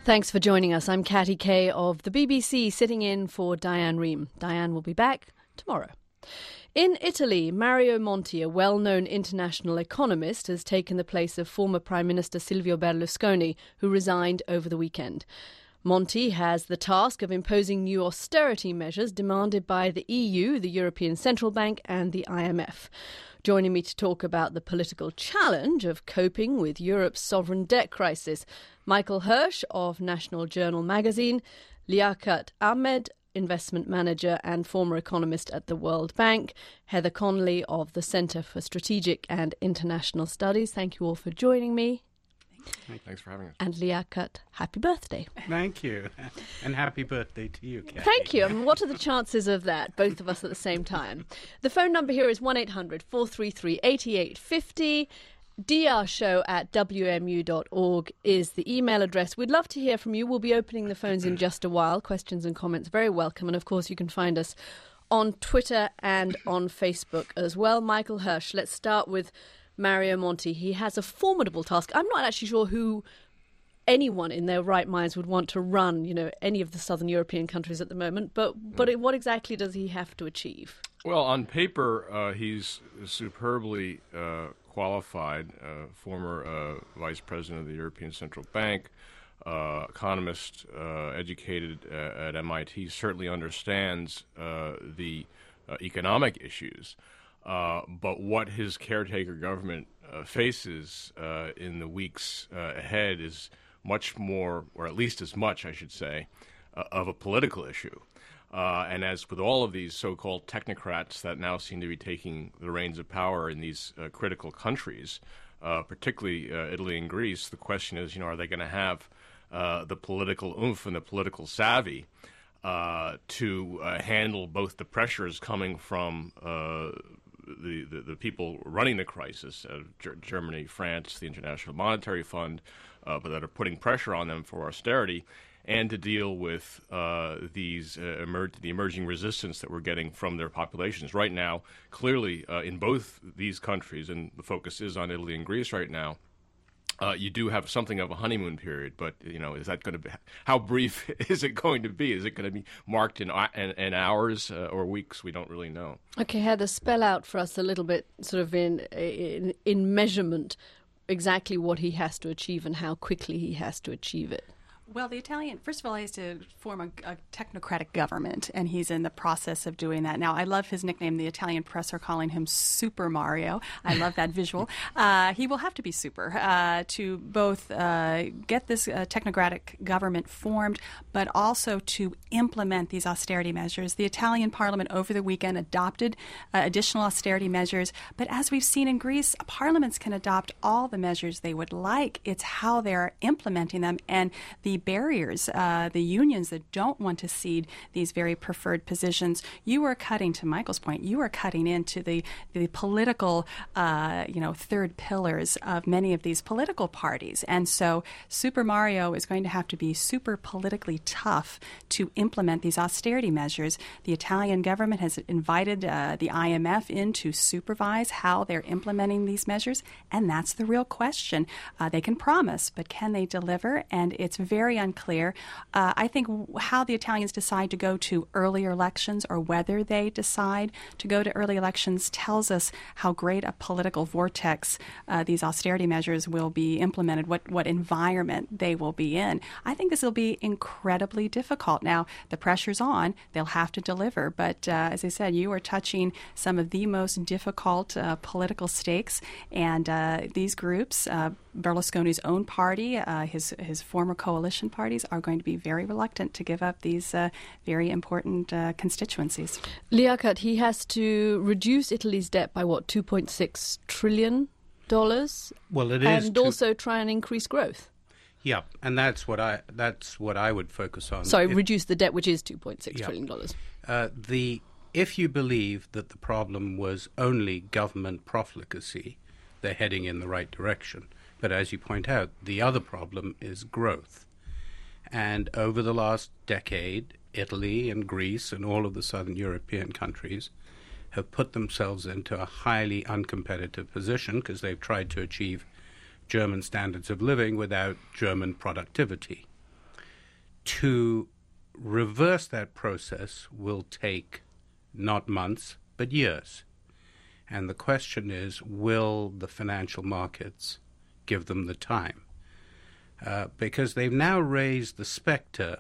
Thanks for joining us. I'm Katty Kay of the BBC, sitting in for Diane Rehm. Diane will be back tomorrow. In Italy, Mario Monti, a well-known international economist, has taken the place of former Prime Minister Silvio Berlusconi, who resigned over the weekend. Monti has the task of imposing new austerity measures demanded by the EU, the European Central Bank, and the IMF. Joining me to talk about the political challenge of coping with Europe's sovereign debt crisis, Michael Hirsch of National Journal magazine, Liaquat Ahmed, investment manager and former economist at the World Bank, Heather Conley of the Centre for Strategic and International Studies. Thank you all for joining me. Thanks for having us. And Liaquat, happy birthday. Thank you. And happy birthday to you, Katty. Thank you. And what are the chances of that, both of us at the same time? The phone number here is 1-800-433-8850. drshow@wmu.org is the email address. We'd love to hear from you. We'll be opening the phones in just a while. Questions and comments very welcome. And of course, you can find us on Twitter and on Facebook as well. Michael Hirsch, let's start with Mario Monti. He has a formidable task. I'm not actually sure who anyone in their right minds would want to run, any of the southern European countries at the moment. But what exactly does he have to achieve? Well, on paper, he's superbly qualified, former vice president of the European Central Bank, economist, educated at MIT, certainly understands the economic issues. But what his caretaker government faces in the weeks ahead is much more, or at least as much, I should say, of a political issue. And as with all of these so-called technocrats that now seem to be taking the reins of power in these critical countries, particularly Italy and Greece, the question is, are they going to have the political oomph and the political savvy to handle both the pressures coming from the people running the crisis, Germany, France, the International Monetary Fund, but that are putting pressure on them for austerity, and to deal with the emerging resistance that we're getting from their populations. Right now, clearly, in both these countries, and the focus is on Italy and Greece right now, you do have something of a honeymoon period, but is that going to be? How brief is it going to be? Is it going to be marked in hours or weeks? We don't really know. Okay, Heather, spell out for us a little bit, sort of in measurement, exactly what he has to achieve and how quickly he has to achieve it. Well, first of all, he has to form a technocratic government, and he's in the process of doing that. Now, I love his nickname. The Italian press are calling him Super Mario. I love that visual. He will have to be super to both get this technocratic government formed, but also to implement these austerity measures. The Italian parliament over the weekend adopted additional austerity measures, but as we've seen in Greece, parliaments can adopt all the measures they would like. It's how they're implementing them and the barriers, the unions that don't want to cede these very preferred positions. You are cutting, to Michael's point, you are cutting into the political, third pillars of many of these political parties. And so Super Mario is going to have to be super politically tough to implement these austerity measures. The Italian government has invited the IMF in to supervise how they're implementing these measures, and that's the real question. They can promise, but can they deliver? And it's very unclear. I think how the Italians decide to go to earlier elections or whether they decide to go to early elections tells us how great a political vortex these austerity measures will be implemented, what environment they will be in. I think this will be incredibly difficult. Now, the pressure's on. They'll have to deliver. But as I said, you are touching some of the most difficult political stakes. And these groups, Berlusconi's own party, his former coalition parties, are going to be very reluctant to give up these very important constituencies. Liaquat, he has to reduce Italy's debt by $2.6 trillion? Well, it is, and also try and increase growth. Yeah, and that's what I would focus on. Sorry, reduce the debt, which is $2.6 trillion. If you believe that the problem was only government profligacy, they're heading in the right direction. But as you point out, the other problem is growth. And over the last decade, Italy and Greece and all of the southern European countries have put themselves into a highly uncompetitive position because they've tried to achieve German standards of living without German productivity. To reverse that process will take not months, but years. And the question is, will the financial markets give them the time? Because they've now raised the specter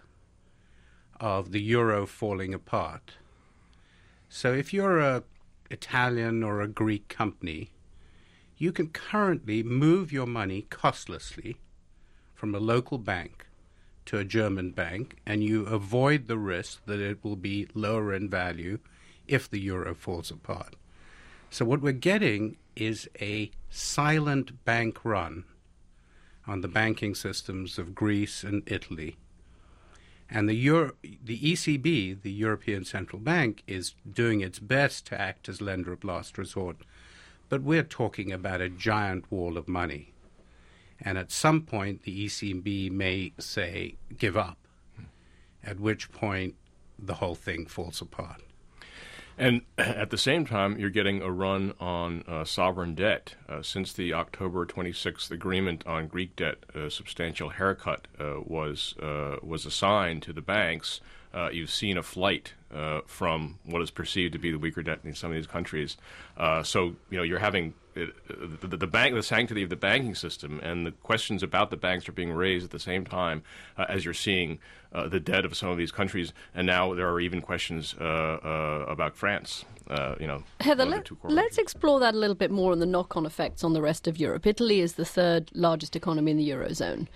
of the euro falling apart. So if you're an Italian or a Greek company, you can currently move your money costlessly from a local bank to a German bank, and you avoid the risk that it will be lower in value if the euro falls apart. So what we're getting is a silent bank run on the banking systems of Greece and Italy. And the ECB, the European Central Bank, is doing its best to act as lender of last resort. But we're talking about a giant wall of money. And at some point, the ECB may say, give up, at which point the whole thing falls apart. And at the same time, you're getting a run on sovereign debt. Since the October 26th agreement on Greek debt, a substantial haircut was assigned to the banks. You've seen a flight from what is perceived to be the weaker debt in some of these countries. So you're having the sanctity of the banking system, and the questions about the banks are being raised at the same time as you're seeing the debt of some of these countries, and now there are even questions about France. Heather, let's explore that a little bit more and the knock-on effects on the rest of Europe. Italy is the third largest economy in the Eurozone.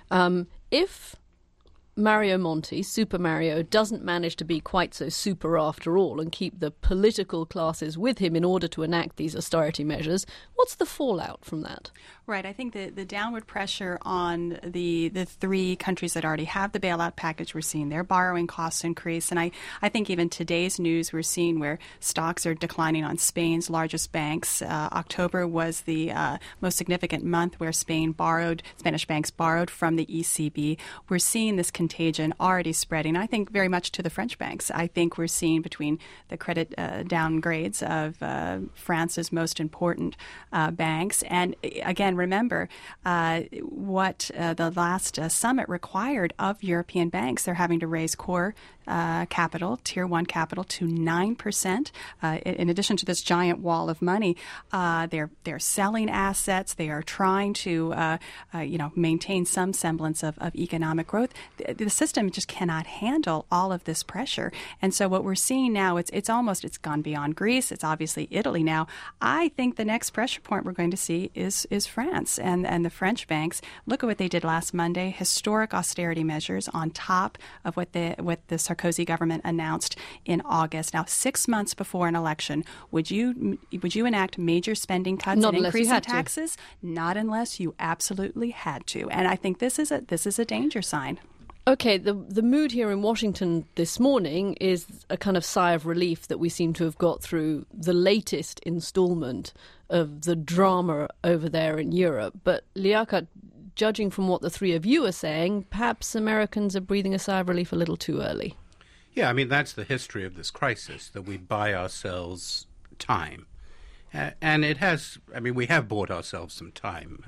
If Mario Monti, Super Mario, doesn't manage to be quite so super after all and keep the political classes with him in order to enact these austerity measures, what's the fallout from that? Right. I think the downward pressure on the three countries that already have the bailout package, we're seeing their borrowing costs increase. And I think even today's news, we're seeing where stocks are declining on Spain's largest banks. October was the most significant month where Spanish banks borrowed from the ECB. We're seeing this contagion already spreading, I think, very much to the French banks. I think we're seeing between the credit downgrades of France's most important banks. And again, remember what the last summit required of European banks. They're having to raise core capital, Tier 1 capital, to 9%. In addition to this giant wall of money, they're selling assets. They are trying to maintain some semblance of economic growth. The system just cannot handle all of this pressure. And so what we're seeing now, it's gone beyond Greece. It's obviously Italy now. I think the next pressure point we're going to see is France and the French banks. Look at what they did last Monday: historic austerity measures on top of what the Sarkozy government announced in August. Now, 6 months before an election, would you enact major spending cuts and increase in taxes? Not unless you absolutely had to. And I think this is a danger sign. Okay, the mood here in Washington this morning is a kind of sigh of relief that we seem to have got through the latest installment of the drama over there in Europe. But Liaquat, judging from what the three of you are saying, perhaps Americans are breathing a sigh of relief a little too early. Yeah, I mean, that's the history of this crisis, that we buy ourselves time. And it has, I mean, we have bought ourselves some time.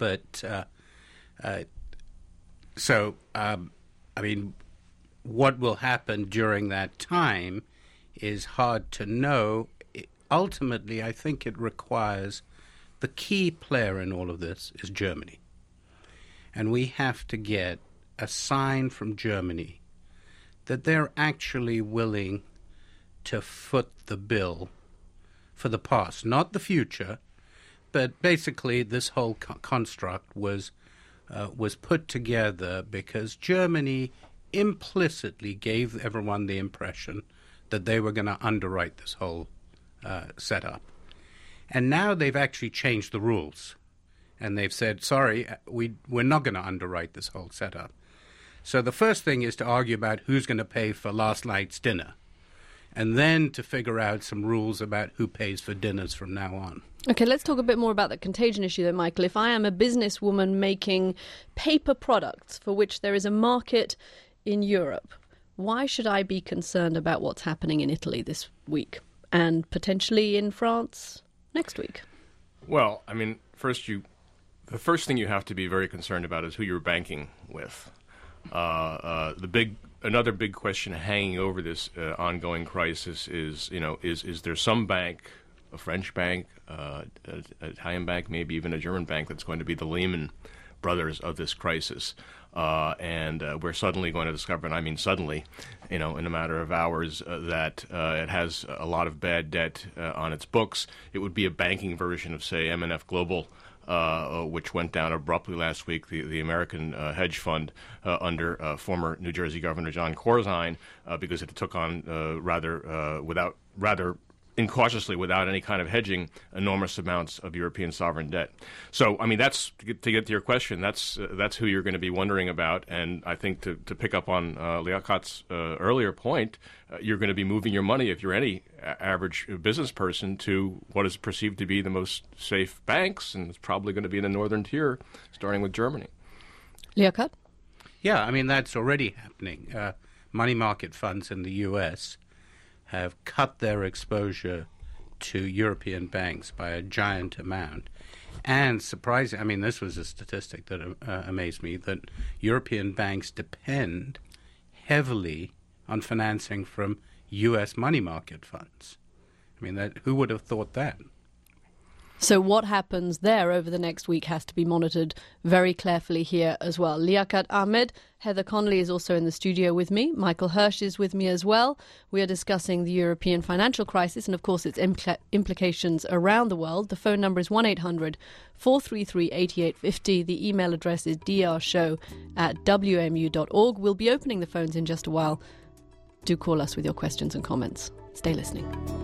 I mean, what will happen during that time is hard to know. Ultimately, I think it requires the key player in all of this is Germany. And we have to get a sign from Germany that they're actually willing to foot the bill for the past, not the future, but basically this whole construct was put together because Germany implicitly gave everyone the impression that they were going to underwrite this whole setup. And now they've actually changed the rules. And they've said, sorry, we're not going to underwrite this whole setup. So the first thing is to argue about who's going to pay for last night's dinner, and then to figure out some rules about who pays for dinners from now on. Okay, let's talk a bit more about the contagion issue though, Michael. If I am a businesswoman making paper products for which there is a market in Europe, why should I be concerned about what's happening in Italy this week and potentially in France next week? Well, I mean, the first thing you have to be very concerned about is who you're banking with. Another big question hanging over this ongoing crisis is there some bank, a French bank, an Italian bank, maybe even a German bank that's going to be the Lehman Brothers of this crisis? And we're suddenly going to discover, and I mean suddenly, in a matter of hours, that it has a lot of bad debt on its books. It would be a banking version of, say, M&F Global, which went down abruptly last week, the American hedge fund under former New Jersey Governor John Corzine, because it took on rather incautiously, without any kind of hedging, enormous amounts of European sovereign debt. So, I mean, that's to get to your question. That's who you're going to be wondering about. And I think to pick up on Liakat's earlier point, you're going to be moving your money, if you're any average business person, to what is perceived to be the most safe banks, and it's probably going to be in the northern tier, starting with Germany. Liakat? Yeah, I mean, that's already happening. Money market funds in the U.S. have cut their exposure to European banks by a giant amount. And surprising, I mean, this was a statistic that amazed me, that European banks depend heavily on financing from U.S. money market funds. I mean, who would have thought that? So what happens there over the next week has to be monitored very carefully here as well. Liaquat Ahamed, Heather Connolly is also in the studio with me. Michael Hirsch is with me as well. We are discussing the European financial crisis and, of course, its implications around the world. The phone number is 1-800-433-8850. The email address is drshow@wmu.org. We'll be opening the phones in just a while. Do call us with your questions and comments. Stay listening.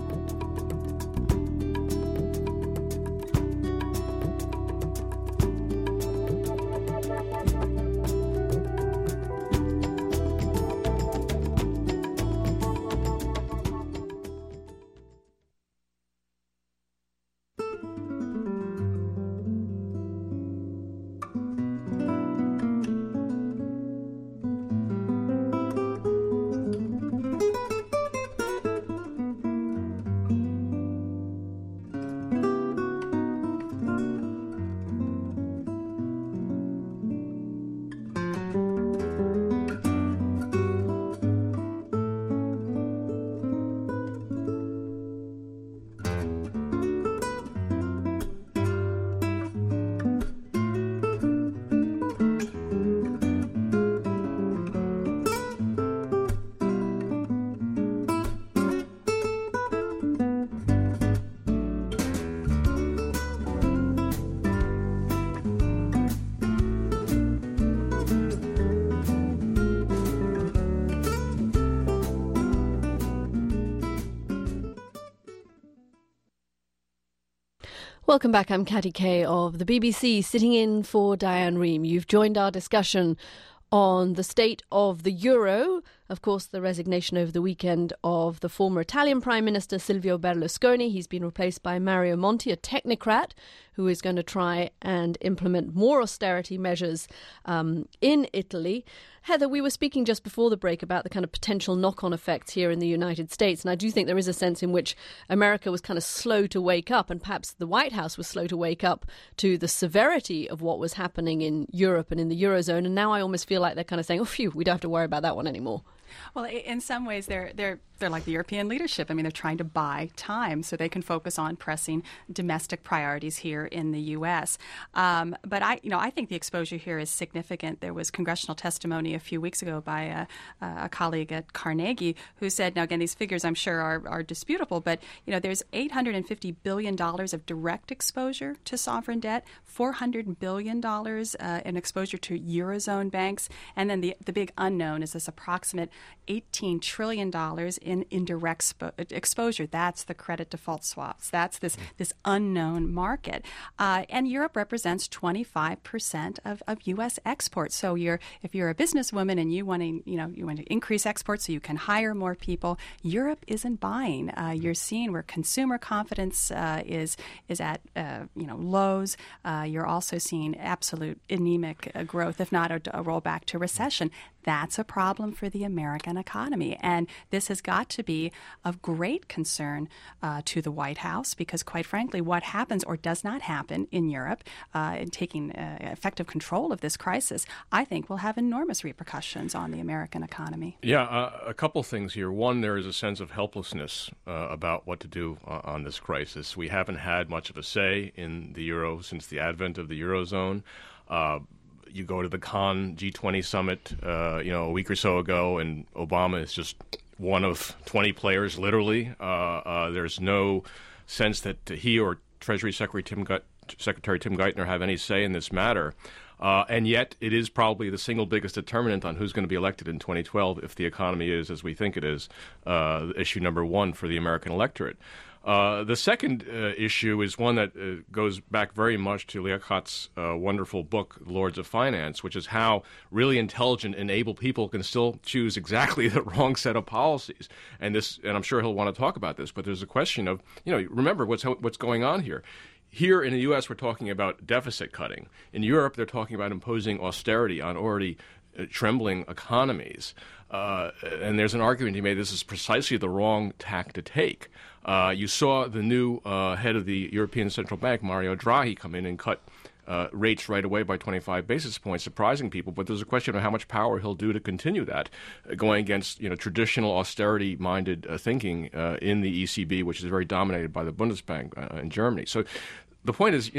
Welcome back. I'm Katty Kay of the BBC, sitting in for Diane Rehm. You've joined our discussion on the state of the euro. Of course, the resignation over the weekend of the former Italian Prime Minister Silvio Berlusconi. He's been replaced by Mario Monti, a technocrat who is going to try and implement more austerity measures in Italy. Heather, we were speaking just before the break about the kind of potential knock-on effects here in the United States, and I do think there is a sense in which America was kind of slow to wake up, and perhaps the White House was slow to wake up to the severity of what was happening in Europe and in the Eurozone, and now I almost feel like they're kind of saying, oh, phew, we don't have to worry about that one anymore. Well, in some ways, they're like the European leadership. I mean, they're trying to buy time so they can focus on pressing domestic priorities here in the U.S. But I think the exposure here is significant. There was congressional testimony a few weeks ago by a colleague at Carnegie who said, now again, these figures I'm sure are disputable, but there's $850 billion of direct exposure to sovereign debt, $400 billion in exposure to Eurozone banks, and then the big unknown is this approximate $18 trillion in indirect exposure. That's the credit default swaps. That's this unknown market. And Europe represents 25% of U.S. exports. So if you're a businesswoman and you want to increase exports so you can hire more people, Europe isn't buying. You're seeing where consumer confidence is at lows. You're also seeing absolute anemic growth, if not a rollback to recession. That's a problem for the American economy. And this has got to be of great concern to the White House because, quite frankly, what happens or does not happen in Europe in taking effective control of this crisis, I think will have enormous repercussions on the American economy. Yeah, a couple things here. One, there is a sense of helplessness about what to do on this crisis. We haven't had much of a say in the euro since the advent of the Eurozone. You go to the Cannes G20 summit, a week or so ago, and Obama is just one of 20 players, literally. There's no sense that he or Treasury Secretary Tim Geithner have any say in this matter. And yet it is probably the single biggest determinant on who's going to be elected in 2012 if the economy is, as we think it is, issue number one for the American electorate. The second issue is one that goes back very much to Liakat's wonderful book, Lords of Finance, which is how really intelligent and able people can still choose exactly the wrong set of policies. And I'm sure he'll want to talk about this, but there's a question of, remember what's going on here. Here in the U.S., we're talking about deficit cutting. In Europe, they're talking about imposing austerity on already trembling economies. And there's an argument to be made this is precisely the wrong tack to take. You saw the new head of the European Central Bank, Mario Draghi, come in and cut rates right away by 25 basis points, surprising people. But there's a question of how much power he'll do to continue that, going against traditional austerity-minded thinking in the ECB, which is very dominated by the Bundesbank in Germany. So the point is,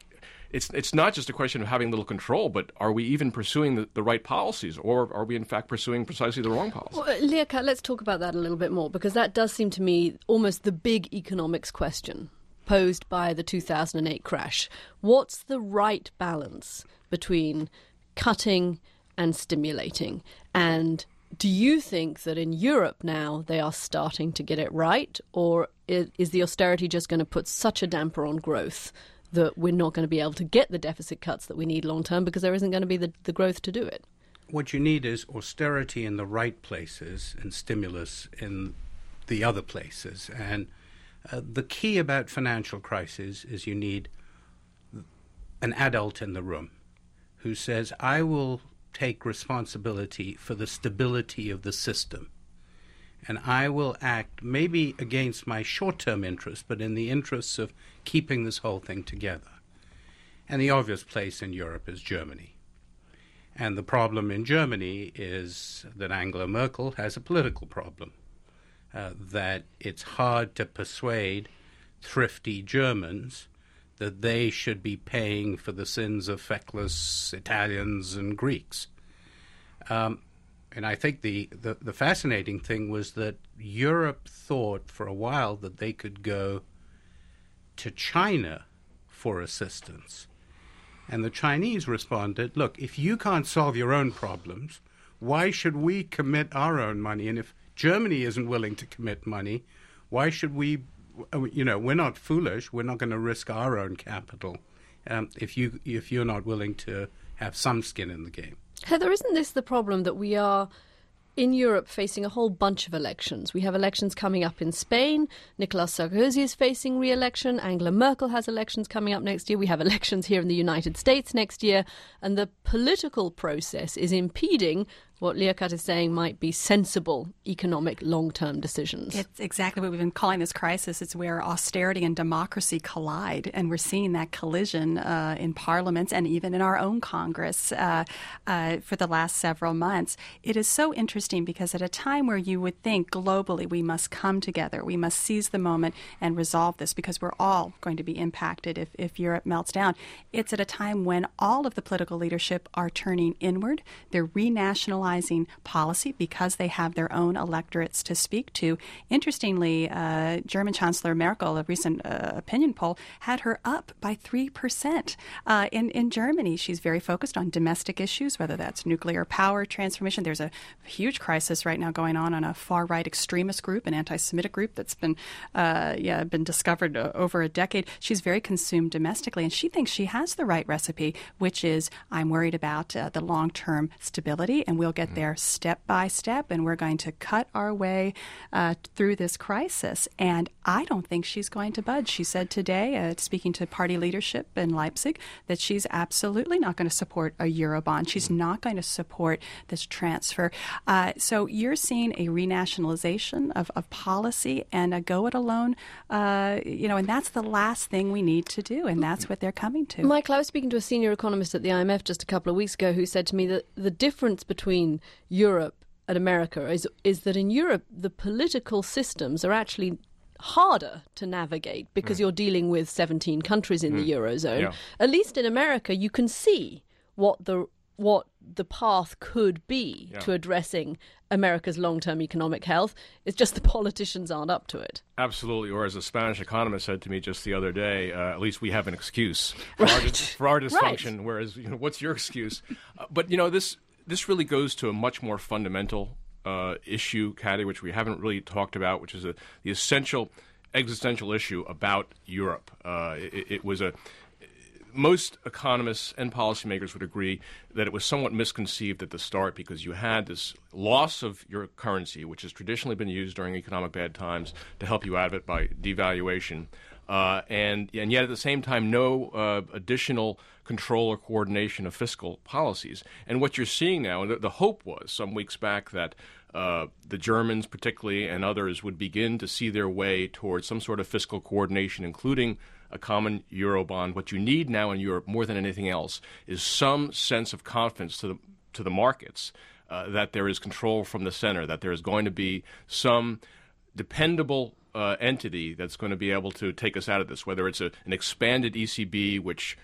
it's not just a question of having little control, but are we even pursuing the right policies, or are we in fact pursuing precisely the wrong policies? Well, Liakat, let's talk about that a little bit more, because that does seem to me almost the big economics question posed by the 2008 crash. What's the right balance between cutting and stimulating? And do you think that in Europe now they are starting to get it right, or is the austerity just going to put such a damper on growth that we're not going to be able to get the deficit cuts that we need long term because there isn't going to be the growth to do it? What you need is austerity in the right places and stimulus in the other places. And the key about financial crisis is you need an adult in the room who says, I will take responsibility for the stability of the system. And I will act maybe against my short-term interests, but in the interests of keeping this whole thing together. And the obvious place in Europe is Germany. And the problem in Germany is that Angela Merkel has a political problem, that it's hard to persuade thrifty Germans that they should be paying for the sins of feckless Italians and Greeks. And I think the fascinating thing was that Europe thought for a while that they could go to China for assistance. And the Chinese responded, look, if you can't solve your own problems, why should we commit our own money? And if Germany isn't willing to commit money, why should we, we're not foolish. We're not going to risk our own capital if you're not willing to have some skin in the game. Heather, isn't this the problem that we are in Europe facing a whole bunch of elections? We have elections coming up in Spain. Nicolas Sarkozy is facing re-election. Angela Merkel has elections coming up next year. We have elections here in the United States next year. And the political process is impeding what Liakat is saying might be sensible economic long-term decisions. It's exactly what we've been calling this crisis. It's where austerity and democracy collide, and we're seeing that collision in parliaments and even in our own Congress for the last several months. It is so interesting because at a time where you would think globally we must come together, we must seize the moment and resolve this because we're all going to be impacted if Europe melts down, it's at a time when all of the political leadership are turning inward. They're renationalizing policy because they have their own electorates to speak to. Interestingly, German Chancellor Merkel, a recent opinion poll, had her up by 3% in Germany. She's very focused on domestic issues, whether that's nuclear power transformation. There's a huge crisis right now going on a far-right extremist group, an anti-Semitic group that's been discovered over a decade. She's very consumed domestically, and she thinks she has the right recipe, which is I'm worried about the long-term stability, and we'll get get there step by step, and we're going to cut our way through this crisis. And I don't think she's going to budge. She said today, speaking to party leadership in Leipzig, that she's absolutely not going to support a Eurobond. She's not going to support this transfer. So you're seeing a renationalization of policy and a go it alone, and that's the last thing we need to do, and that's what they're coming to. Michael, I was speaking to a senior economist at the IMF just a couple of weeks ago who said to me that the difference between Europe and America is that in Europe, the political systems are actually harder to navigate because you're dealing with 17 countries in the Eurozone. Yeah. At least in America, you can see what the path could be to addressing America's long-term economic health. It's just the politicians aren't up to it. Absolutely. Or as a Spanish economist said to me just the other day, at least we have an excuse for our dysfunction, right. Whereas, what's your excuse? But, this really goes to a much more fundamental issue, Katty, which we haven't really talked about, which is the essential existential issue about Europe. It was most economists and policymakers would agree that it was somewhat misconceived at the start because you had this loss of your currency, which has traditionally been used during economic bad times to help you out of it by devaluation. And yet at the same time, no additional control or coordination of fiscal policies. And what you're seeing now, and the hope was some weeks back that the Germans particularly and others would begin to see their way towards some sort of fiscal coordination, including a common Eurobond. What you need now in Europe more than anything else is some sense of confidence to the markets that there is control from the center, that there is going to be some dependable entity that's going to be able to take us out of this, whether it's an expanded ECB, which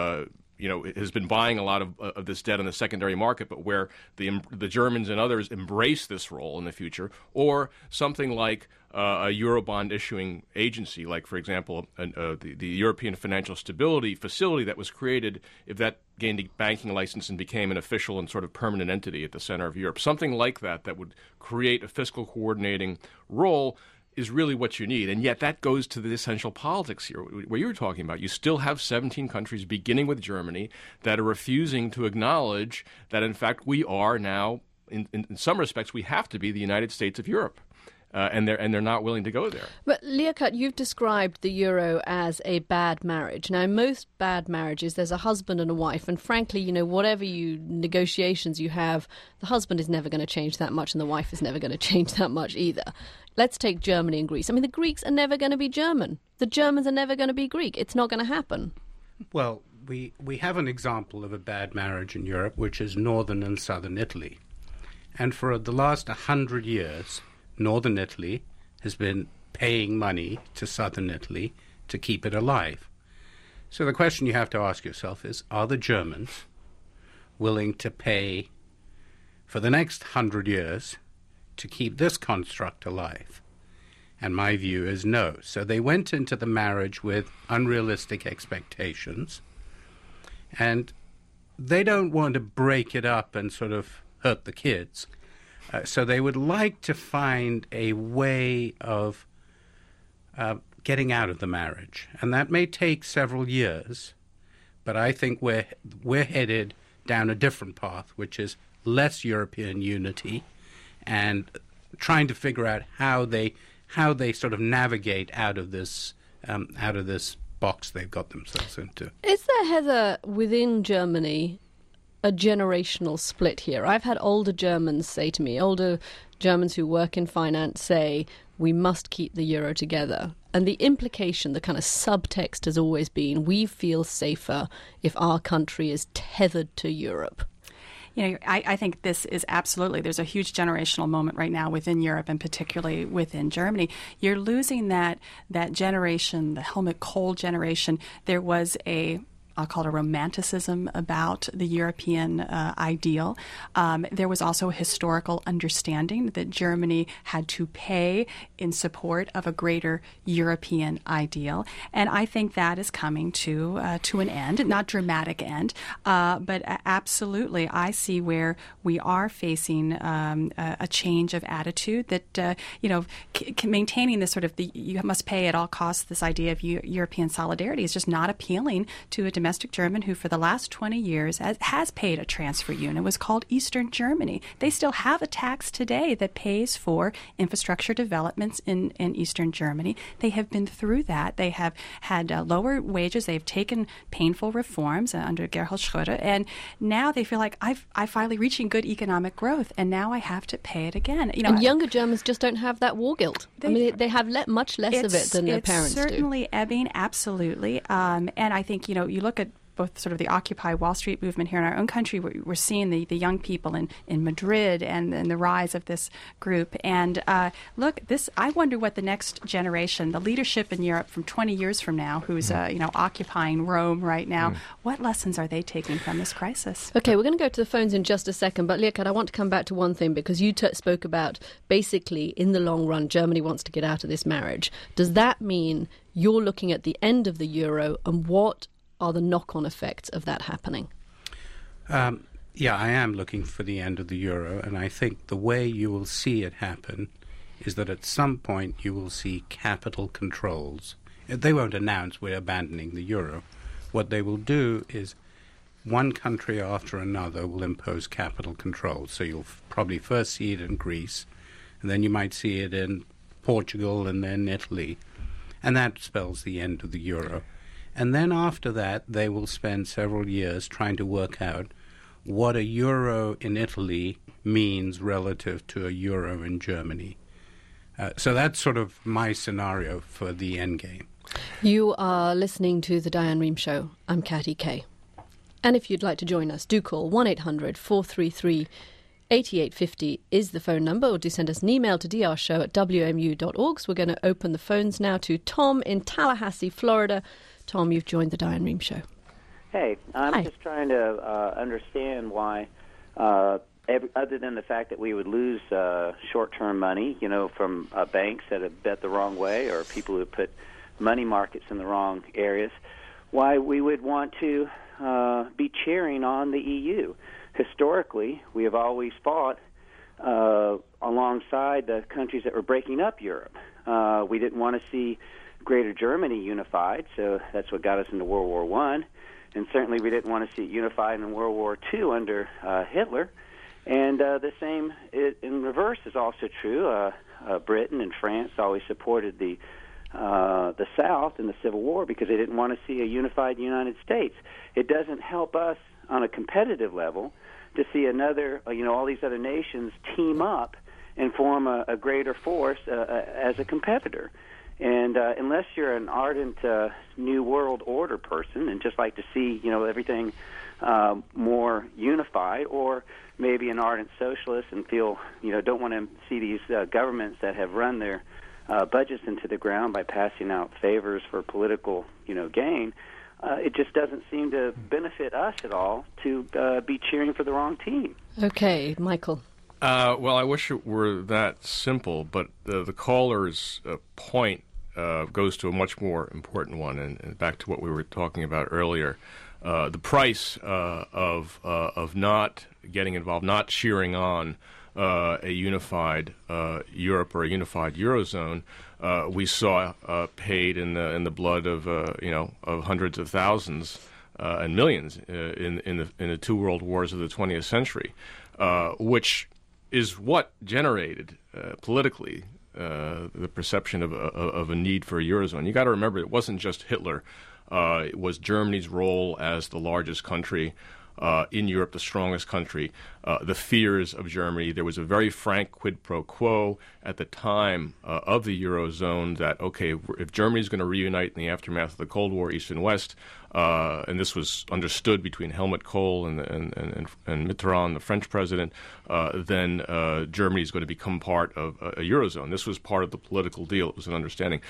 has been buying a lot of this debt on the secondary market, but where the Germans and others embrace this role in the future, or something like a Eurobond issuing agency, like, for example, the European Financial Stability Facility that was created, if that gained a banking license and became an official and sort of permanent entity at the center of Europe. Something like that would create a fiscal coordinating role is really what you need. And yet that goes to the essential politics here, where you were talking about. You still have 17 countries, beginning with Germany, that are refusing to acknowledge that, in fact, we are now, in some respects, we have to be the United States of Europe. And they're not willing to go there. But Liaquat, you've described the euro as a bad marriage. Now, in most bad marriages, there's a husband and a wife, and frankly, whatever negotiations you have, the husband is never going to change that much, and the wife is never going to change that much either. Let's take Germany and Greece. I mean, the Greeks are never going to be German. The Germans are never going to be Greek. It's not going to happen. Well, we have an example of a bad marriage in Europe, which is northern and southern Italy. And for the last 100 years, northern Italy has been paying money to southern Italy to keep it alive. So the question you have to ask yourself is, are the Germans willing to pay for the next 100 years to keep this construct alive? And my view is no. So they went into the marriage with unrealistic expectations, and they don't want to break it up and sort of hurt the kids. So they would like to find a way of getting out of the marriage. And that may take several years, but I think we're headed down a different path, which is less European unity and trying to figure out how they sort of navigate out of this box they've got themselves into. Is there, Heather, within Germany, a generational split here? I've had older Germans say to me, older Germans who work in finance say, we must keep the euro together. And the implication, the kind of subtext has always been, we feel safer if our country is tethered to Europe. I think this is absolutely, there's a huge generational moment right now within Europe and particularly within Germany. You're losing that generation, the Helmut Kohl generation. There was I'll call it a romanticism about the European ideal. There was also a historical understanding that Germany had to pay in support of a greater European ideal. And I think that is coming to an end, not dramatic end, but absolutely I see where we are facing a change of attitude that, maintaining this sort of you must pay at all costs, this idea of European solidarity is just not appealing to a domestic German who for the last 20 years has paid a transfer unit. It was called Eastern Germany. They still have a tax today that pays for infrastructure developments in Eastern Germany. They have been through that. They have had lower wages. They've taken painful reforms under Gerhard Schröder, and now they feel like I'm finally reaching good economic growth, and now I have to pay it again. And younger Germans just don't have that war guilt. They have much less of it than their parents do. It's certainly ebbing, absolutely. And I think, you look at both sort of the Occupy Wall Street movement here in our own country. We're seeing the young people in Madrid and the rise of this group. And I wonder what the next generation, the leadership in Europe from 20 years from now, who's occupying Rome right now, what lessons are they taking from this crisis? Okay, we're going to go to the phones in just a second. But Liaquat, I want to come back to one thing because you spoke about basically in the long run, Germany wants to get out of this marriage. Does that mean you're looking at the end of the euro, and what are the knock-on effects of that happening? Yeah, I am looking for the end of the euro, and I think the way you will see it happen is that at some point you will see capital controls. They won't announce we're abandoning the euro. What they will do is one country after another will impose capital controls. So you'll probably first see it in Greece, and then you might see it in Portugal and then Italy, and that spells the end of the euro. And then after that, they will spend several years trying to work out what a euro in Italy means relative to a euro in Germany. So that's sort of my scenario for the end game. You are listening to The Diane Rehm Show. I'm Katty Kay. And if you'd like to join us, do call 1-800-433-8850 is the phone number, or do send us an email to drshow@wmu.org. So we're going to open the phones now to Tom in Tallahassee, Florida. Tom, you've joined the Diane Rehm Show. Hey, I'm Hi. just trying to understand why, other than the fact that we would lose short-term money, from banks that have bet the wrong way or people who put money markets in the wrong areas, why we would want to be cheering on the EU. Historically, we have always fought alongside the countries that were breaking up Europe. We didn't want to see Greater Germany unified, so that's what got us into World War I. And certainly we didn't want to see it unified in World War II under Hitler. And the same in reverse is also true. Britain and France always supported the South in the Civil War because they didn't want to see a unified United States. It doesn't help us on a competitive level to see all these other nations team up and form a greater force as a competitor. And unless you're an ardent New World Order person and just like to see, everything more unified, or maybe an ardent socialist and feel, don't want to see these governments that have run their budgets into the ground by passing out favors for political, gain, it just doesn't seem to benefit us at all to be cheering for the wrong team. Okay, Michael. Well, I wish it were that simple, but the caller's point goes to a much more important one, and back to what we were talking about earlier. The price of not getting involved, not cheering on a unified Europe or a unified Eurozone, we saw paid in the blood of of hundreds of thousands and millions in the two world wars of the 20th century, which is what generated politically the perception of a need for a Eurozone. You got to remember, it wasn't just Hitler. It was Germany's role as the largest country in Europe, the strongest country, the fears of Germany. There was a very frank quid pro quo at the time of the Eurozone that, okay, if Germany's going to reunite in the aftermath of the Cold War, East and West, and this was understood between Helmut Kohl and Mitterrand, the French president, then Germany's going to become part of a Eurozone. This was part of the political deal. It was an understanding.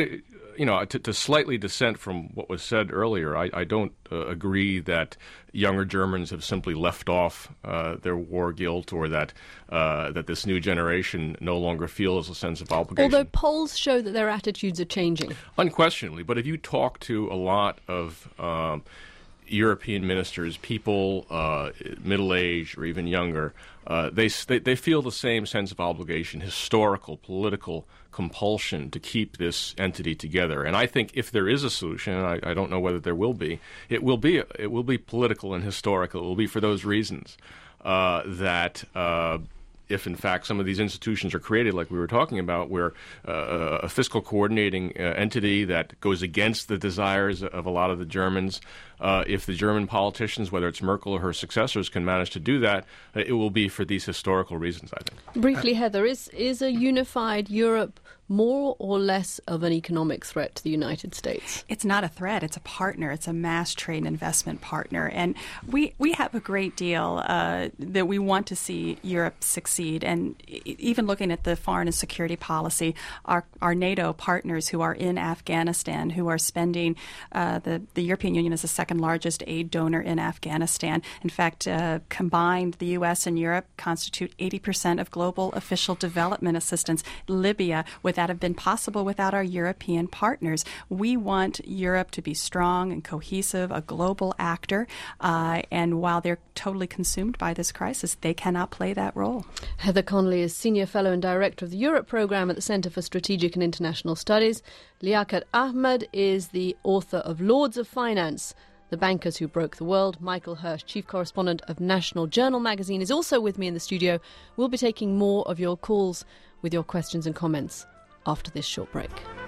To slightly dissent from what was said earlier, I don't agree that younger Germans have simply left off their war guilt, or that this new generation no longer feels a sense of obligation. Although polls show that their attitudes are changing. Unquestionably. But if you talk to a lot of European ministers, people middle-aged or even younger, they feel the same sense of obligation, historical, political compulsion to keep this entity together. And I think if there is a solution, and I don't know whether there will be, it will be political and historical. It will be for those reasons that. If, in fact, some of these institutions are created, like we were talking about, where a fiscal coordinating entity that goes against the desires of a lot of the Germans, if the German politicians, whether it's Merkel or her successors, can manage to do that, it will be for these historical reasons, I think. Briefly, Heather, is a unified Europe more or less of an economic threat to the United States? It's not a threat. It's a partner. It's a mass trade and investment partner. And we have a great deal that we want to see Europe succeed. And even looking at the foreign and security policy, our NATO partners who are in Afghanistan, who are spending, the European Union is the second largest aid donor in Afghanistan. In fact, combined, the U.S. and Europe constitute 80% of global official development assistance. Libya, would that have been possible without our European partners? We want Europe to be strong and cohesive, a global actor, and while they're totally consumed by this crisis, they cannot play that role. Heather Connolly is Senior Fellow and Director of the Europe Programme at the Centre for Strategic and International Studies. Liaquat Ahmed is the author of Lords of Finance, The Bankers Who Broke the World. Michael Hirsch, Chief Correspondent of National Journal magazine, is also with me in the studio. We'll be taking more of your calls with your questions and comments after this short break.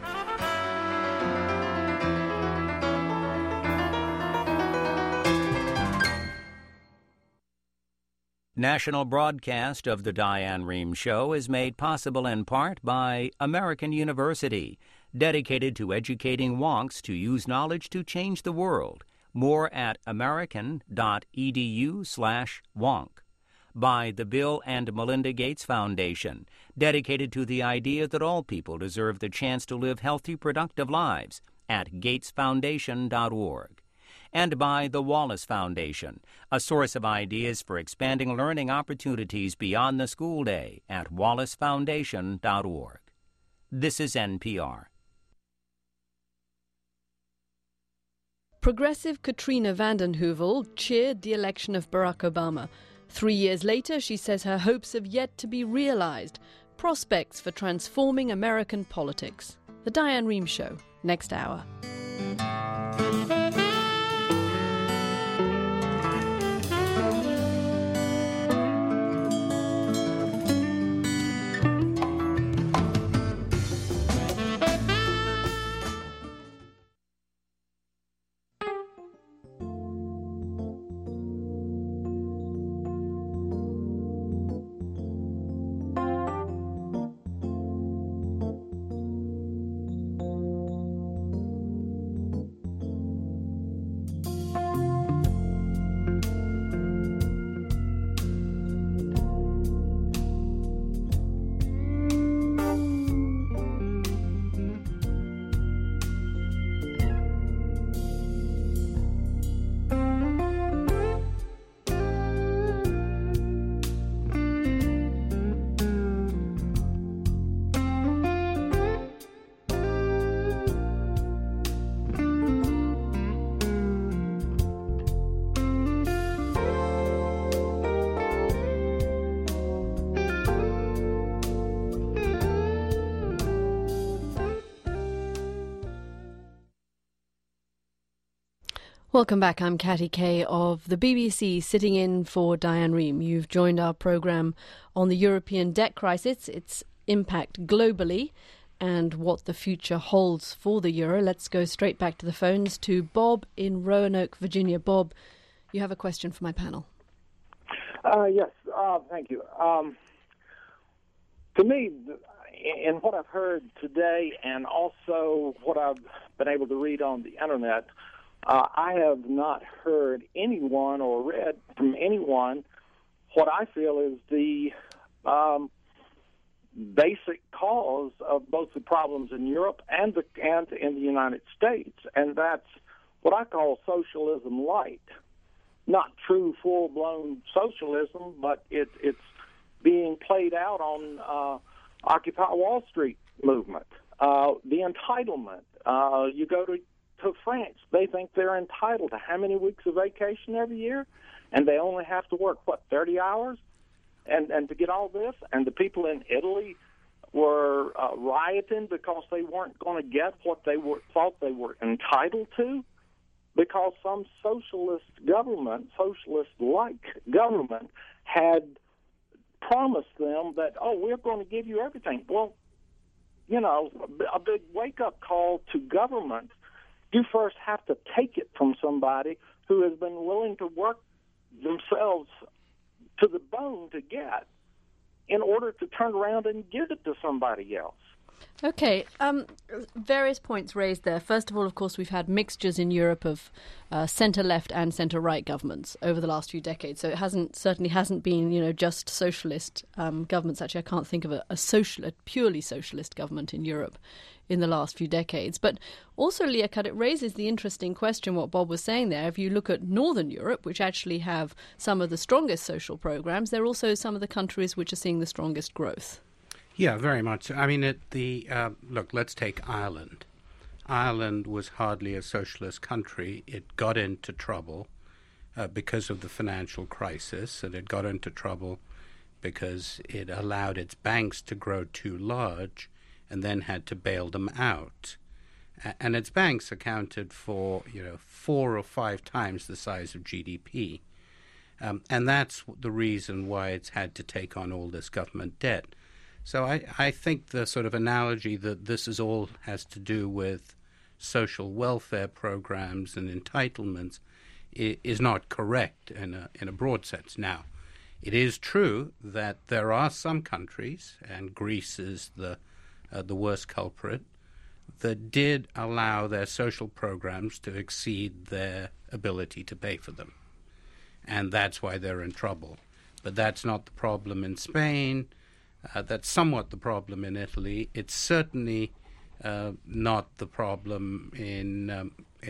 National broadcast of the Diane Rehm Show is made possible in part by American University, dedicated to educating wonks to use knowledge to change the world. More at american.edu/wonk. By the Bill and Melinda Gates Foundation, dedicated to the idea that all people deserve the chance to live healthy, productive lives, at gatesfoundation.org. And by the Wallace Foundation, a source of ideas for expanding learning opportunities beyond the school day, at wallacefoundation.org. This is NPR. Progressive Katrina vanden Heuvel cheered the election of Barack Obama. 3 years later, she says her hopes have yet to be realized. Prospects for transforming American politics. The Diane Rehm Show, next hour. Welcome back. I'm Katty Kay of the BBC, sitting in for Diane Rehm. You've joined our programme on the European debt crisis, its impact globally, and what the future holds for the euro. Let's go straight back to the phones to Bob in Roanoke, Virginia. Bob, you have a question for my panel. Yes, thank you. To me, in what I've heard today and also what I've been able to read on the Internet, I have not heard anyone or read from anyone what I feel is the basic cause of both the problems in Europe and in the United States, and that's what I call socialism light. Not true full-blown socialism, but it's being played out on Occupy Wall Street movement. The entitlement. You go to to France, they think they're entitled to how many weeks of vacation every year, and they only have to work, 30 hours? And to get all this, and the people in Italy were rioting because they weren't going to get what they thought they were entitled to, because some socialist-like government had promised them that, we're going to give you everything. Well, a big wake-up call to government. You first have to take it from somebody who has been willing to work themselves to the bone to get, in order to turn around and give it to somebody else. Okay, various points raised there. First of all, of course, we've had mixtures in Europe of centre-left and centre-right governments over the last few decades. So it certainly hasn't been, just socialist governments. Actually, I can't think of a purely socialist government in Europe in the last few decades. But also, Liaquat, it raises the interesting question, what Bob was saying there. If you look at Northern Europe, which actually have some of the strongest social programs, they're also some of the countries which are seeing the strongest growth. Yeah, very much. I mean, look, let's take Ireland. Ireland was hardly a socialist country. It got into trouble because of the financial crisis, and it got into trouble because it allowed its banks to grow too large and then had to bail them out. And its banks accounted for, 4 or 5 times the size of GDP. And that's the reason why it's had to take on all this government debt. So I think the sort of analogy that this is all has to do with social welfare programs and entitlements is not correct in a broad sense. Now, it is true that there are some countries, and Greece is the worst culprit, that did allow their social programs to exceed their ability to pay for them. And that's why they're in trouble. But that's not the problem in Spain. That's somewhat the problem in Italy. It's certainly not the problem in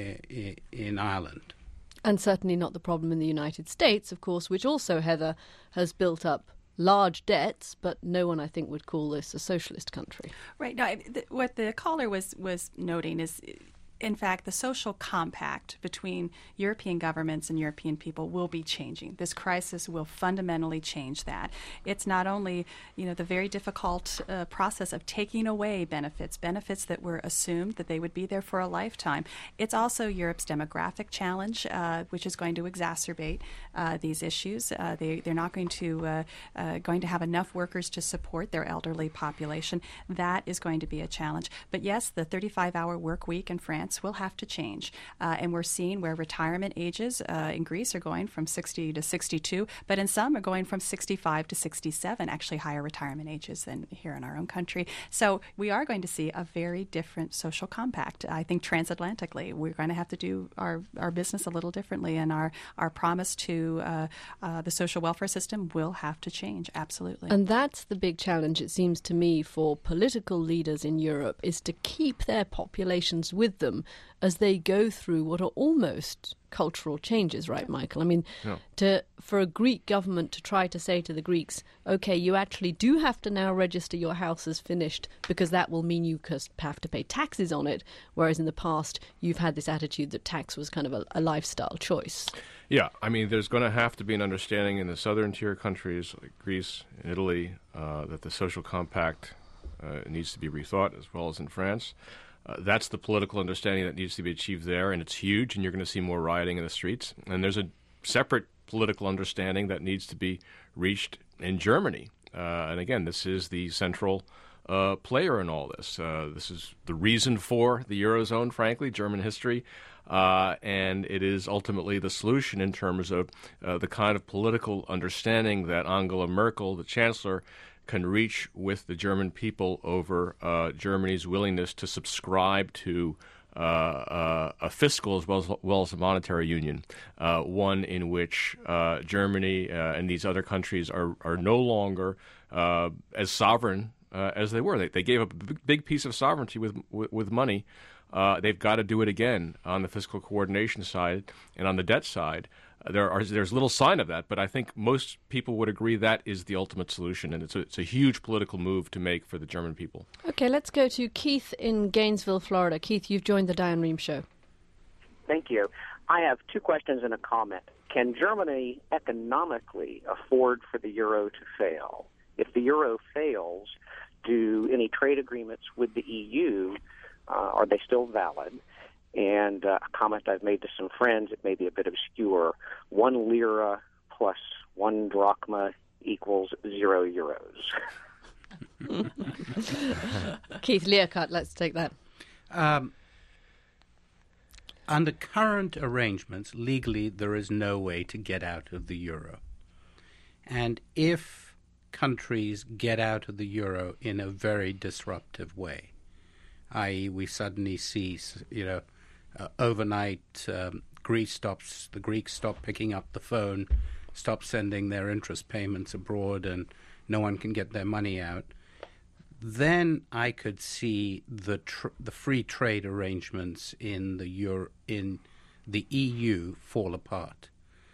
Ireland. And certainly not the problem in the United States, of course, which also, Heather, has built up large debts, but no one, I think, would call this a socialist country. Right. No, what the caller was noting is, in fact, the social compact between European governments and European people will be changing. This crisis will fundamentally change that. It's not only, the very difficult process of taking away benefits that were assumed that they would be there for a lifetime. It's also Europe's demographic challenge, which is going to exacerbate these issues. They're not going to have enough workers to support their elderly population. That is going to be a challenge. But yes, the 35-hour work week in France will have to change. And we're seeing where retirement ages in Greece are going from 60 to 62, but in some are going from 65 to 67, actually higher retirement ages than here in our own country. So we are going to see a very different social compact. I think transatlantically, we're going to have to do our business a little differently, and our promise to the social welfare system will have to change, absolutely. And that's the big challenge, it seems to me, for political leaders in Europe, is to keep their populations with them as they go through what are almost cultural changes, right, Michael? I mean, for a Greek government to try to say to the Greeks, okay, you actually do have to now register your house as finished because that will mean you have to pay taxes on it, whereas in the past you've had this attitude that tax was kind of a lifestyle choice. Yeah, I mean, there's going to have to be an understanding in the southern tier countries like Greece and Italy that the social compact needs to be rethought, as well as in France. That's the political understanding that needs to be achieved there, and it's huge, and you're going to see more rioting in the streets. And there's a separate political understanding that needs to be reached in Germany. And again, this is the central player in all this. This is the reason for the Eurozone, frankly, German history. And it is ultimately the solution in terms of the kind of political understanding that Angela Merkel, the chancellor, can reach with the German people over Germany's willingness to subscribe to a fiscal as well as a monetary union, one in which Germany and these other countries are no longer as sovereign as they were. They gave up a big piece of sovereignty with money. They've got to do it again on the fiscal coordination side and on the debt side. There's little sign of that, but I think most people would agree that is the ultimate solution, and it's a huge political move to make for the German people. Okay, let's go to Keith in Gainesville, Florida. Keith, you've joined the Diane Rehm Show. Thank you. I have two questions and a comment. Can Germany economically afford for the euro to fail? If the euro fails, do any trade agreements with the EU, are they still valid? And a comment I've made to some friends, it may be a bit obscure, 1 lira plus 1 drachma equals 0 euros. Keith Learcut, let's take that. Under current arrangements, legally, there is no way to get out of the euro. And if countries get out of the euro in a very disruptive way, i.e. we suddenly see, overnight the Greeks stop picking up the phone, stop sending their interest payments abroad, and no one can get their money out, then I could see the free trade arrangements in the EU fall apart.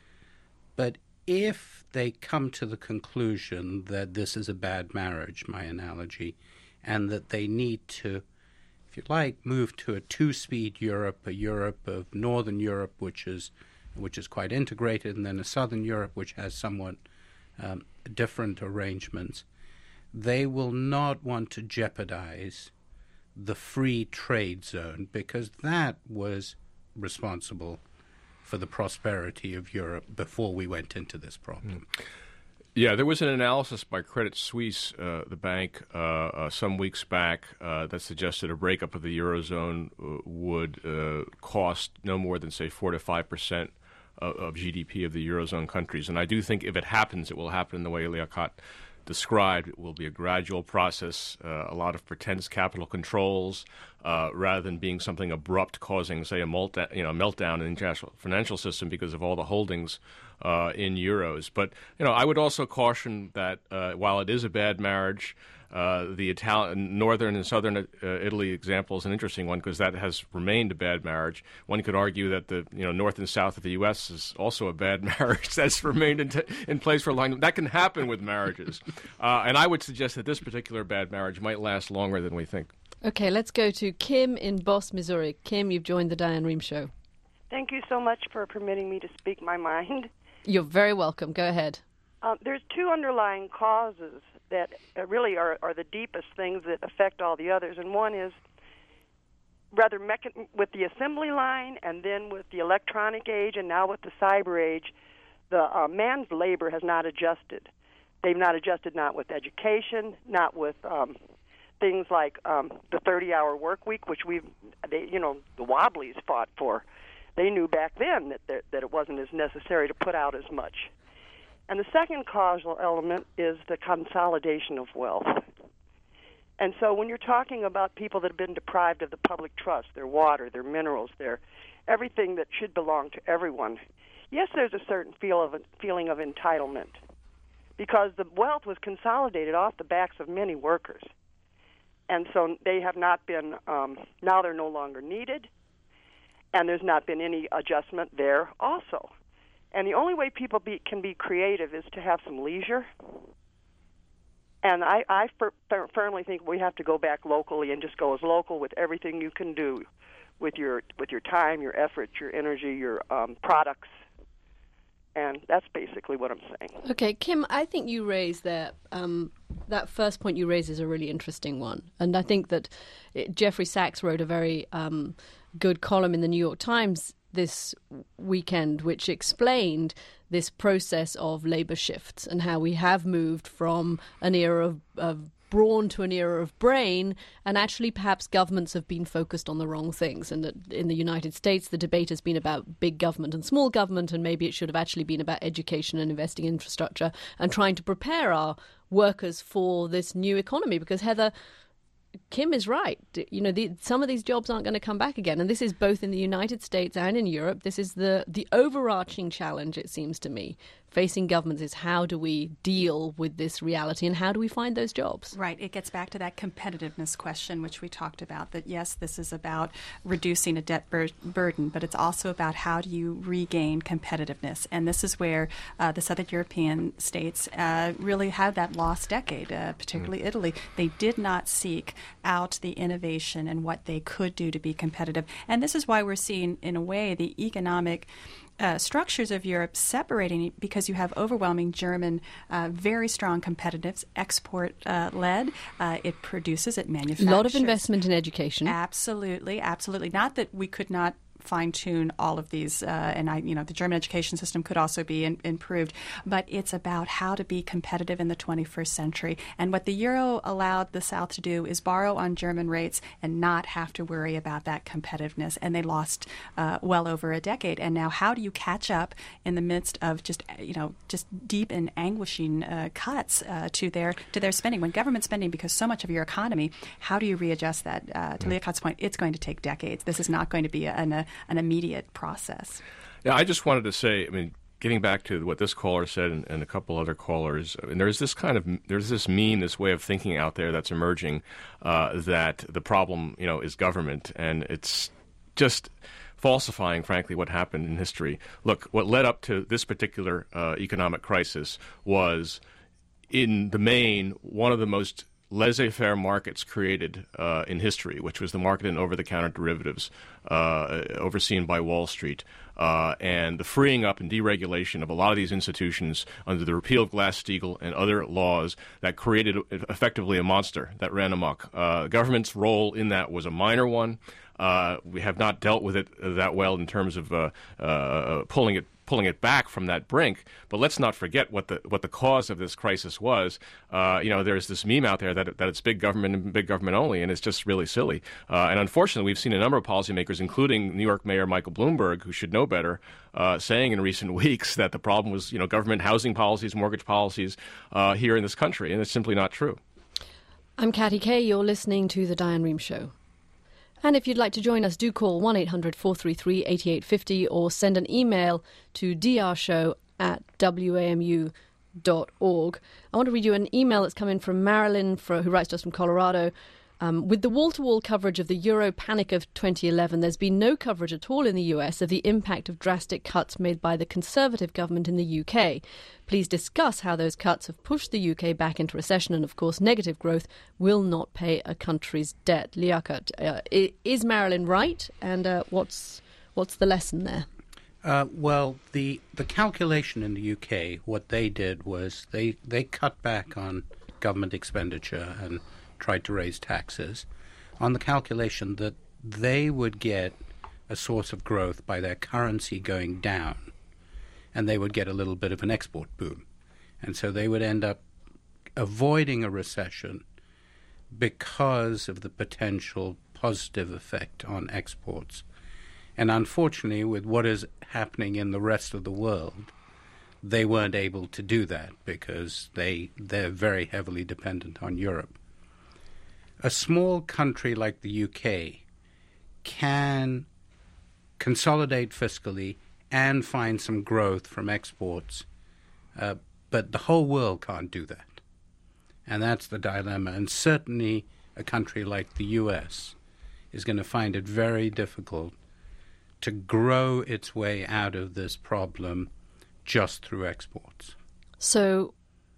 But if they come to the conclusion that this is a bad marriage, my analogy, and that they need to, if you like, move to a two-speed Europe, a Europe of Northern Europe, which is quite integrated, and then a Southern Europe, which has somewhat different arrangements, they will not want to jeopardize the free trade zone, because that was responsible for the prosperity of Europe before we went into this problem. Yeah, there was an analysis by Credit Suisse, the bank, some weeks back that suggested a breakup of the Eurozone would cost no more than, say, 4 to 5% of GDP of the Eurozone countries. And I do think if it happens, it will happen in the way Learcut described. It will be a gradual process, a lot of pretense capital controls, rather than being something abrupt, causing, say, a meltdown in the international financial system because of all the holdings in euros. But I would also caution that while it is a bad marriage, the Italian, northern and southern Italy example is an interesting one because that has remained a bad marriage. One could argue that the north and south of the U.S. is also a bad marriage that's remained in place for a long time. That can happen with marriages, and I would suggest that this particular bad marriage might last longer than we think. Okay, let's go to Kim in Boss, Missouri. Kim, you've joined the Diane Rehm Show. Thank you so much for permitting me to speak my mind. You're very welcome. Go ahead. There's two underlying causes that really are the deepest things that affect all the others, and one is rather with the assembly line, and then with the electronic age, and now with the cyber age, the man's labor has not adjusted. They've not adjusted, not with education, not with things like the 30-hour work week, which the Wobblies fought for. They knew back then that it wasn't as necessary to put out as much. And the second causal element is the consolidation of wealth. And so when you're talking about people that have been deprived of the public trust, their water, their minerals, their everything that should belong to everyone, yes, there's a certain feeling of entitlement because the wealth was consolidated off the backs of many workers. And so they have not been, now they're no longer needed, and there's not been any adjustment there also. And the only way people can be creative is to have some leisure. And I firmly think we have to go back locally and just go as local with everything you can do with your time, your effort, your energy, your products. And that's basically what I'm saying. Okay, Kim, I think you raised that first point you raised is a really interesting one. And I think that Jeffrey Sachs wrote a very good column in the New York Times this weekend, which explained this process of labor shifts and how we have moved from an era of brawn to an era of brain, and actually perhaps governments have been focused on the wrong things. And that in the United States, the debate has been about big government and small government, and maybe it should have actually been about education and investing in infrastructure and trying to prepare our workers for this new economy. Because Heather, Kim is right. Some of these jobs aren't going to come back again. And this is both in the United States and in Europe. This is the overarching challenge, it seems to me, facing governments is how do we deal with this reality and how do we find those jobs? Right. It gets back to that competitiveness question, which we talked about, that yes, this is about reducing a debt burden, but it's also about how do you regain competitiveness. And this is where the Southern European states really had that lost decade, particularly Italy. They did not seek out the innovation and what they could do to be competitive. And this is why we're seeing, in a way, the economic structures of Europe separating, because you have overwhelming German, very strong competitiveness, export-led. It produces, it manufactures. A lot of investment in education. Absolutely, absolutely. Not that we could not fine-tune all of these, the German education system could also be improved, but it's about how to be competitive in the 21st century. And what the euro allowed the South to do is borrow on German rates and not have to worry about that competitiveness. And they lost well over a decade. And now, how do you catch up in the midst of just deep and anguishing cuts to their spending? When government spending becomes so much of your economy, how do you readjust that? To Liakat's point, it's going to take decades. This is not going to be an immediate process. Yeah, I just wanted to say, getting back to what this caller said and a couple other callers, there's this meme, this way of thinking out there that's emerging that the problem, is government, and it's just falsifying, frankly, what happened in history. Look, what led up to this particular economic crisis was, in the main, one of the most laissez-faire markets created in history, which was the market in over-the-counter derivatives overseen by Wall Street, and the freeing up and deregulation of a lot of these institutions under the repeal of Glass-Steagall and other laws that created effectively a monster that ran amok. Government's role in that was a minor one. We have not dealt with it that well in terms of pulling it back from that brink. But let's not forget what the cause of this crisis was. There's this meme out there that it's big government and big government only, and it's just really silly. And unfortunately, we've seen a number of policymakers, including New York Mayor Michael Bloomberg, who should know better, saying in recent weeks that the problem was government housing policies, mortgage policies here in this country, and it's simply not true. I'm Katty Kay. You're listening to The Diane Rehm Show. And if you'd like to join us, do call 1-800-433-8850 or send an email to drshow@wamu.org. I want to read you an email that's come in from Marilyn, who writes to us from Colorado. With the wall-to-wall coverage of the Euro panic of 2011, there's been no coverage at all in the US of the impact of drastic cuts made by the Conservative government in the UK. Please discuss how those cuts have pushed the UK back into recession, and of course negative growth will not pay a country's debt. Liakat, is Marilyn right, and what's the lesson there? Well, the calculation in the UK, what they did was they cut back on government expenditure and tried to raise taxes on the calculation that they would get a source of growth by their currency going down, and they would get a little bit of an export boom. And so they would end up avoiding a recession because of the potential positive effect on exports. And unfortunately, with what is happening in the rest of the world, they weren't able to do that because they're very heavily dependent on Europe. A small country like the UK can consolidate fiscally and find some growth from exports, but the whole world can't do that. And that's the dilemma. And certainly a country like the US is going to find it very difficult to grow its way out of this problem just through exports. So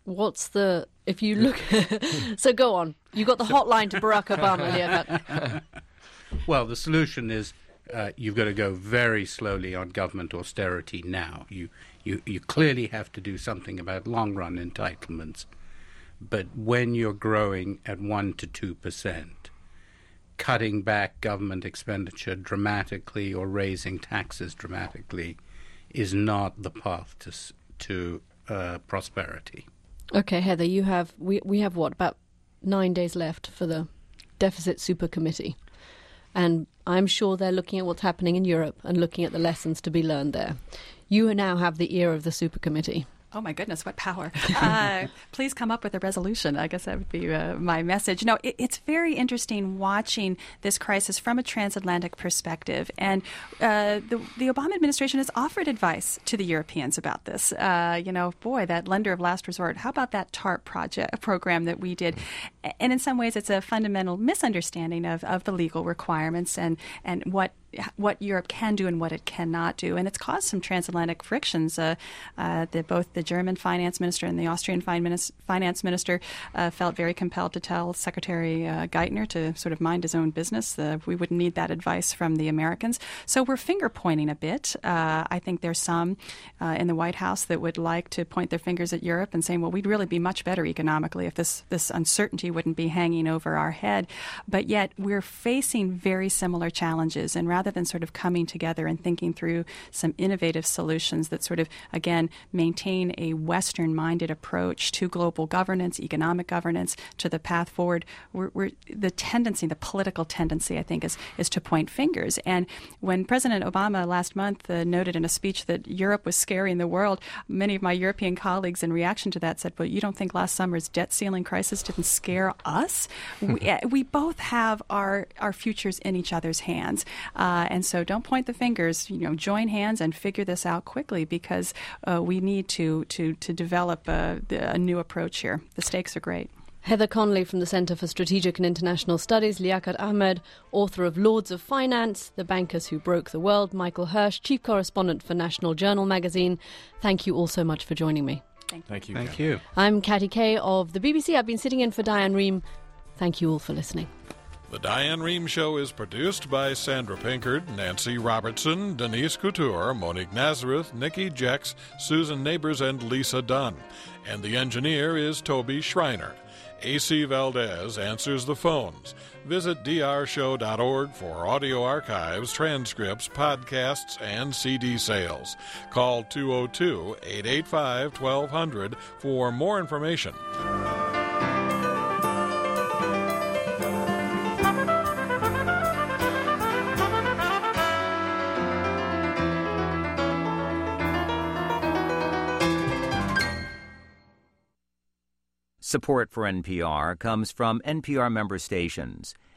if you look, so go on. You got the hotline to Barack Obama, Liakat. Well, the solution is you've got to go very slowly on government austerity now. You clearly have to do something about long-run entitlements. But when you're growing at 1% to 2%, cutting back government expenditure dramatically or raising taxes dramatically is not the path to prosperity. Okay, Heather, we have what, about 9 days left for the Deficit Super Committee. And I'm sure they're looking at what's happening in Europe and looking at the lessons to be learned there. You now have the ear of the Super Committee. Oh, my goodness, what power. Please come up with a resolution. I guess that would be my message. No, it's very interesting watching this crisis from a transatlantic perspective. And the Obama administration has offered advice to the Europeans about this. That lender of last resort, how about that TARP program that we did? And in some ways, it's a fundamental misunderstanding of the legal requirements and what what Europe can do and what it cannot do. And it's caused some transatlantic frictions. Both the German finance minister and the Austrian finance minister felt very compelled to tell Secretary Geithner to sort of mind his own business. We wouldn't need that advice from the Americans. So we're finger pointing a bit. I think there's some in the White House that would like to point their fingers at Europe and saying, well, we'd really be much better economically if this uncertainty wouldn't be hanging over our head. But yet we're facing very similar challenges. And rather than sort of coming together and thinking through some innovative solutions that sort of, again, maintain a Western-minded approach to global governance, economic governance, to the path forward, the political tendency, I think, is to point fingers. And when President Obama last month noted in a speech that Europe was scaring the world, many of my European colleagues in reaction to that said, well, you don't think last summer's debt ceiling crisis didn't scare us? We both have our futures in each other's hands. And so don't point the fingers, join hands and figure this out quickly, because we need to develop a new approach here. The stakes are great. Heather Conley from the Centre for Strategic and International Studies, Liaquat Ahmed, author of Lords of Finance, The Bankers Who Broke the World, Michael Hirsch, Chief Correspondent for National Journal magazine. Thank you all so much for joining me. Thank you. Thank you. I'm Katty Kay of the BBC. I've been sitting in for Diane Rehm. Thank you all for listening. The Diane Rehm Show is produced by Sandra Pinkard, Nancy Robertson, Denise Couture, Monique Nazareth, Nikki Jex, Susan Neighbors, and Lisa Dunn. And the engineer is Toby Schreiner. A.C. Valdez answers the phones. Visit drshow.org for audio archives, transcripts, podcasts, and CD sales. Call 202-885-1200 for more information. Support for NPR comes from NPR member stations